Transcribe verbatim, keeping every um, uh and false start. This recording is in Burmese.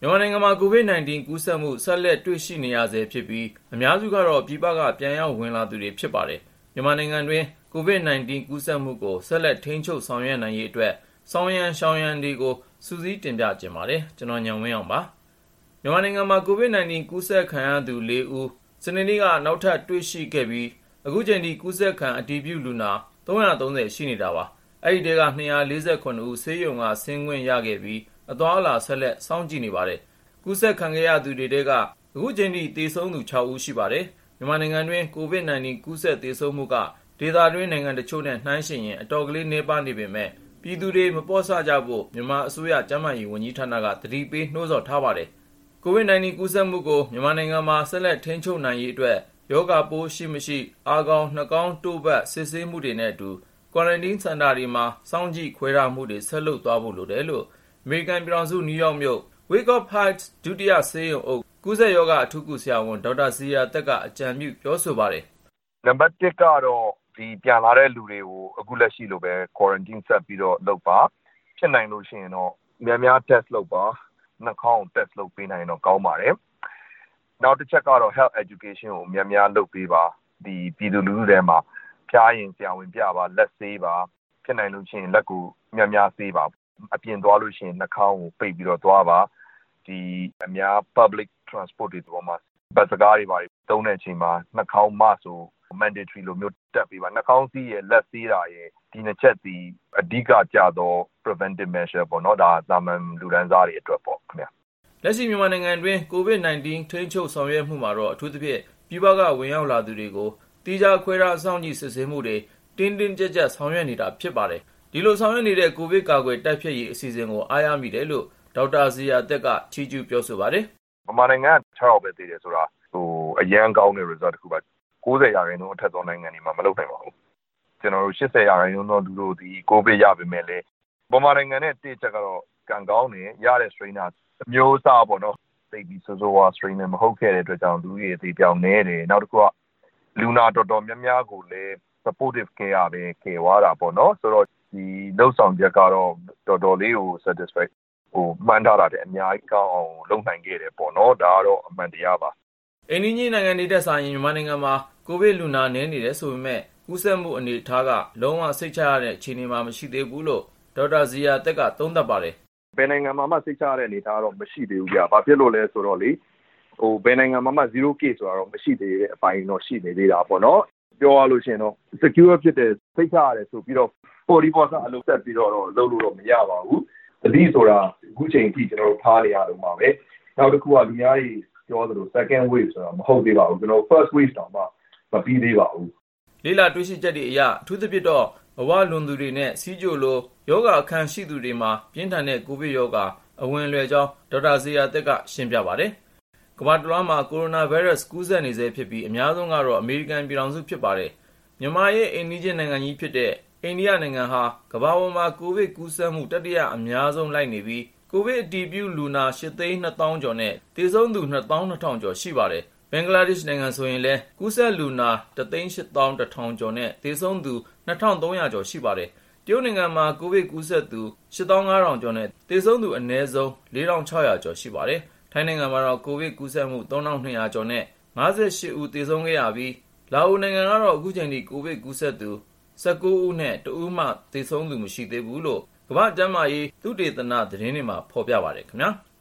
မြန်မာနိုင်ငံမှာ ကိုဗစ် ၁၉ ကူးစက်မှုဆက်လက်တွေ့ရှိနေရဆဲဖြစ်ပြီး အများစုကတော့ပြည်ပကပြန်ရောက်ဝင်လာသူတွေဖြစ်ပါတယ်။ မြန်မာနိုင်ငံတွင်း ကိုဗစ် ၁၉ ကူးစက်မှုကိုဆက်လက်ထိန်းချုပ်ဆောင်ရွက်နိုင်ရေးအတွက် ဆောင်ရန်ရှောင်ရန်တွေကို စုစည်းတင်ပြချင်ပါတယ်။ ကျွန်တော်ဉာဏ်ဝင်းအောင်ပါ။ မြန်မာနိုင်ငံမှာ ကိုဗစ် ၁၉ ကူးစက်ခံရသူ လေးဦး စနေနေ့က နောက်ထပ်တွေ့ရှိခဲ့ပြီး အခုချိန်ထိ ကူးစက်ခံအတည်ပြုလူနာ သုံးရာသုံးဆယ် ရှိနေတာပါ။ အဲဒီထဲက ၂၄၇ ဦး ဆေးရုံကဆင်းခွင့်ရခဲ့ပြီး အသွားအလာ ဆက်လက်စောင့်ကြည့်နေပါတယ်။ ကူးစက်ခံခဲ့ရသူတွေထဲက အခုချိန်ထိ သေဆုံးသူ ခြောက်ဦး ရှိပါတယ်။ မြန်မာနိုင်ငံတွင်း ကိုဗစ် ၁၉ ကူးစက်သေဆုံးမှုက ဒေသတွင်းနိုင်ငံတချို့နဲ့နှိုင်းယှဉ်ရင် အတော်လေးနည်းပါးနေပေမယ့် ပြည်သူတွေ မပေါ့ဆကြဖို့ မြန်မာအစိုးရ ကျန်းမာရေးဝန်ကြီးဌာနက သတိပေး နှိုးဆော်ထားပါတယ်။ ကိုဗစ် ၁၉ ကူးစက်မှုကို မြန်မာနိုင်ငံမှာ ဆက်လက်ထိန်းချုပ်နိုင်ရေးအတွက် ရောဂါပိုးရှိမရှိ အာခေါင်နှာခေါင်းတို့ဖတ် စစ်ဆေးမှုတွေနဲ့အတူ Quarantine စင်တာတွေမှာ စောင့်ကြည့်ခွဲထားမှုတွေ ဆက်လုပ်သွားဖို့လိုတယ်လို့ အမေရိကန်ပြည်ထောင်စု နယူးယောက်မြို့ Wyckoff Heights ဒုတိယဆေးရုံအုပ် ကူးစက်ရောဂါအထူးကုဆရာဝန် ဒေါက်တာဇေယျာသက်က အကြံပြုပြောဆိုပါတယ်။ “နံပါတ်တစ်ကတော့ ဒီပြန်လာတဲ့လူတွေကို အခုလက်ရှိလိုပဲ Quarantine ဆက်ပြီးတော့လုပ်ပါ။ ဖြစ်နိုင်လို့ရှိရင်တော့ များများ test လုပ်ပါ။ နှာခေါင်းကို test လုပ်ပေးနိုင်ရင်တော့ကောင်းပါတယ်။ နောက်တစ်ချက်ကတော့ Health Education ကိုများများလုပ်ပေးပါ။ ဒီပြည်သူလူထုထဲမှာ ဖျားရင်ဆရာဝန်ပြပါ။ လက်ဆေးပါ။ ဖြစ်နိုင်လို့ရှိရင်လက်ကိုများများဆေးပါ။ အပြင်သွားလို့ရှိရင်နှာခေါင်းကိုပိတ်ပြီးတော့သွားပါ။ ဒီအများ Public Transport တွေပေါ်မှာ ဘတ်စ်ကားတွေဘာတွေသုံးတဲ့အချိန်မှာ နှာခေါင်း mask ကို mandatory လိုမျိုးတပ်ပေးပါ။ နှာခေါင်းစည်းရယ်၊ လက်ဆေးတာရယ် ဒီနှစ်ချက်သည် အဓိကကျသော preventive measure ပေါ့နော်။ ဒါသာမန်လူတန်းစားတွေအတွက်ပေါ့ခင်ဗျ။ ” လက်ရှိမြန်မာနိုင်ငံတွင်း ကိုဗစ် ၁၉ ထိန်းချုပ်ဆောင်ရွက်မှုမှာတော့ အထူးသဖြင့် ပြည်ပကဝင်ရောက်လာသူတွေကို သီးခြားခွဲထားစောင့်ကြည့်စစ်ဆေးမှုတွေ တင်းတင်းကျပ်ကျပ်ဆောင်ရွက်နေတာဖြစ်ပါတယ်။ ဒီလိုဆောင်ရွက်နေတဲ့ ကိုဗစ်ကာကွယ်တိုက်ဖျက်ရေးအစီအစဉ်ကို အားရမိတယ်လို့ ဒေါက်တာဇေယျာသက်က ချီးကျူးပြောဆိုပါတယ်။ “မြန်မာနိုင်ငံက ခြောက်ယောက်ပဲသေတယ်ဆိုတာ အရမ်းကောင်းတဲ့ result တခုပါ။ ၉၀ ရာခိုင်နှုန်းအထက်သောနိုင်ငံတွေမှာ မလုပ်နိုင်ပါဘူး။ ကျနော်တို့ ၈၀ ရာခိုင်နှုန်းသောလူတို့သည် ကိုဗစ်ရပေမယ့်လည်း မြန်မာနိုင်ငံနဲ့တစ်အချက်ကတော့ ကံကောင်းတယ်။ ရတဲ့ strain က အမျိုးအစားပေါ့နော်။ သိပ်ပြီးဆိုးဆိုးဝါးဝါး strain လည်းမဟုတ်ခဲ့တဲ့အတွက်ကြောင့် လူဦးရေအသေအပျောက်နည်းတယ်။ နောက်တခုက လူနာတော်တော်များများကိုလည်း supportive care ကပဲ ကယ်သွားတာပေါ့နော်။ ဆိုတော့ ဒီလုပ်ဆောင်ချက်ကတော့ တော်တော်လေးကို satisfy မှန်းထားတာထက် အများကြီးကောင်းအောင် လုပ်နိုင်ခဲ့တယ်ပေါ့နော်။ ဒါကတော့ အမှန်တရားပါ။ ” အိမ်နီးချင်းနိုင်ငံတွေထက်စာရင် မြန်မာနိုင်ငံမှာ ကိုဗစ်လူနာနည်းနေတယ်ဆိုပေမယ့် ကူးစက်မှုအနေအထားက လုံးဝစိတ်ချရတဲ့အခြေအနေမှာ မရှိသေးဘူးလို့ ဒေါက်တာဇေယျာသက်က သုံးသပ်ပါတယ်။ “ဘယ်နိုင်ငံမှာမှ စိတ်ချရတဲ့အနေအထားတော့ မရှိသေးဘူးဗျ။ ဘာဖြစ်လို့လဲဆိုတော့လေ ဘယ်နိုင်ငံမှာမှ zero case ဆိုတာတော့ မရှိသေးတဲ့အပိုင်းတော့ ရှိနေသေးတာပေါ့နော်။ ပြောရလို့ရှိရင်တော့ secure ဖြစ်တယ် စိတ်ချရတယ်ဆိုပြီးတော့ ပေါ့တီးပေါ့ဆအလုပ်ဆက်ပြီးတော့ လုပ်လို့တော့မရပါဘူး။ သတိဆိုတာ အခုချိန်ထိ ကျနော်တို့ ထားနေရတုန်းပါပဲ။ နောက်တခုက သူများတွေပြောသလို second wave ဆိုတာ မဟုတ်သေးပါဘူး။ ကျနော်တို့ first wave တောင်မှ မပြီးသေးပါဘူး။” လေ့လာတွေ့ရှိချက်တွေအရ အထူးသဖြင့်တော့ အဝလွန်သူတွေနဲ့ ဆီးချိုလို ရောဂါအခံရှိသူတွေမှာ ပြင်းထန်တဲ့ကိုဗစ်ရောဂါ အဝင်လွယ်ကြောင်း ဒေါက်တာဇေယျာသက်က ရှင်းပြပါတယ်။ ကမ္ဘာတလွှားမှာ ကိုရိုနာဗိုင်းရပ်စ်ကူးစက်နေဆဲဖြစ်ပြီး အများဆုံးကတော့ အမေရိကန်ပြည်ထောင်စုဖြစ်ပါတယ်။ မြန်မာရဲ့အိမ်နီးချင်းနိုင်ငံကြီးဖြစ်တဲ့ အိန္ဒိယနိုင်ငံဟာ ကမ္ဘာပေါ်မှာ ကိုဗစ်ကူးစက်မှု တတိယအများဆုံးလိုက်နေပြီး ကိုဗစ်အတည်ပြုလူနာ ရှစ်သိန်းနှစ်သောင်းကျော်နဲ့ သေဆုံးသူ နှစ်သောင်းနှစ်ထောင်ကျော်ရှိပါတယ်။ ဘင်္ဂလားဒေ့ရှ်နိုင်ငံဆိုရင်လည်း ကူးစက်လူနာ တစ်သိန်းရှစ်သောင်းတစ်ထောင်ကျော်နဲ့ သေဆုံးသူ နှစ်ထောင်သုံးရာကျော်ရှိပါတယ်။ တရုတ်နိုင်ငံမှာ ကိုဗစ်ကူးစက်သူ ရှစ်သောင်းငါးထောင်ကျော်နဲ့ သေဆုံးသူ အနည်းဆုံး လေးထောင်ခြောက်ရာကျော်ရှိပါတယ်။ ထိုင်းနိုင်ငံမှာတော့ ကိုဗစ်ကူးစက်မှု သုံးထောင်နှစ်ရာကျော်နဲ့ ၅၈ ဦး သေဆုံးခဲ့ရပြီး လာအိုနိုင်ငံကတော့ အခုချိန်ထိ ကိုဗစ်ကူးစက်သူ ၁၉ ဦးနဲ့ တဦးမှ သေဆုံးသူမရှိသေးဘူးလို့ ကမ္ဘာ့ကျန်းမာရေးသုတေသန သတင်းတွေမှာ ဖော်ပြပါတယ်ခင်ဗျာ။